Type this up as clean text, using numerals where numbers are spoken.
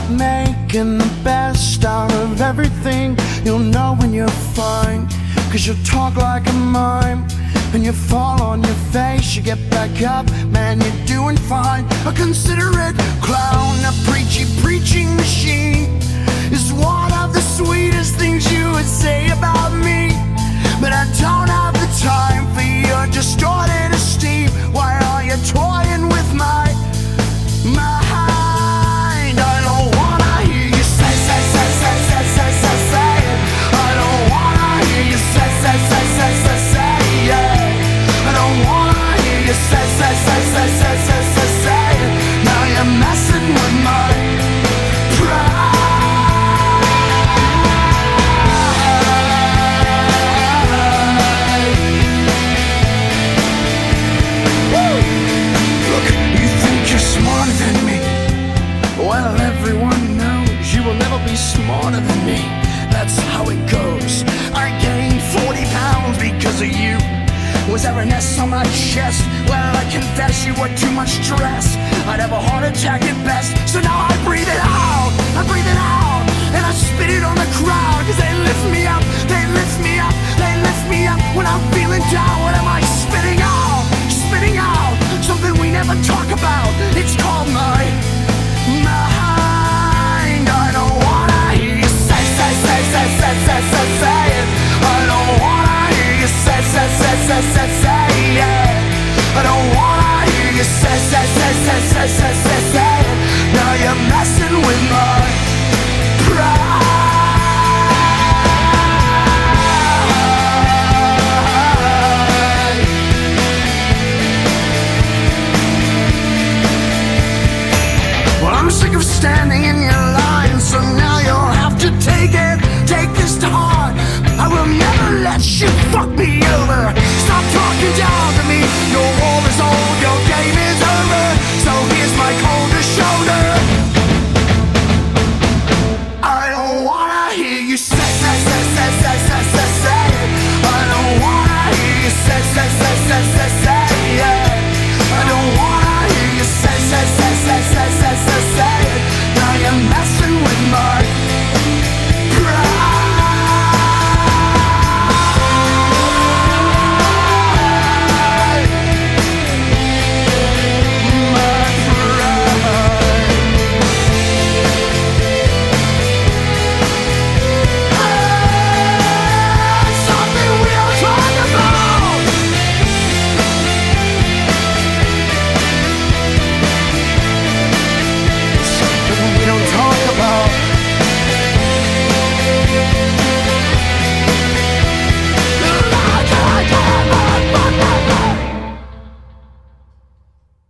making the best out of everything. You'll know when you're fine, 'cause you talk like a mime. And you fall on your face, you get back up, man, you're doing fine. A considerate clown, a preaching machine is one of the sweetest things you would say about me. But I don't have the time for your distorted esteem. Why are you toying with my mind? I don't wanna hear you say it. I don't wanna hear you say it. I don't wanna hear you say it. Now you're messing with my pride. Look, you think you're smarter than me. Well, everyone knows you will never be smarter than me. That's how it goes. I gained 40 pounds because of you. Was there an S on my chest? Well, I confess you were too much stress. I'd have a heart attack at best. So now I breathe it out, and I spit it on the crowd. 'Cause they lift me up, they lift me up, they lift me up. When I'm feeling down, what am I spitting out? Spitting out something we never talk about. It's called my mind. I don't wanna hear you say it. I don't wanna hear you say it. I don't wanna hear you say it. Now you're messing with my pride. Well, I'm sick of standing in your line, so now you'll have to take it. Take this to heart. I will never let you fuck me over. Stop talking down to me. Your war is old, your game is over. So here's my cold to show.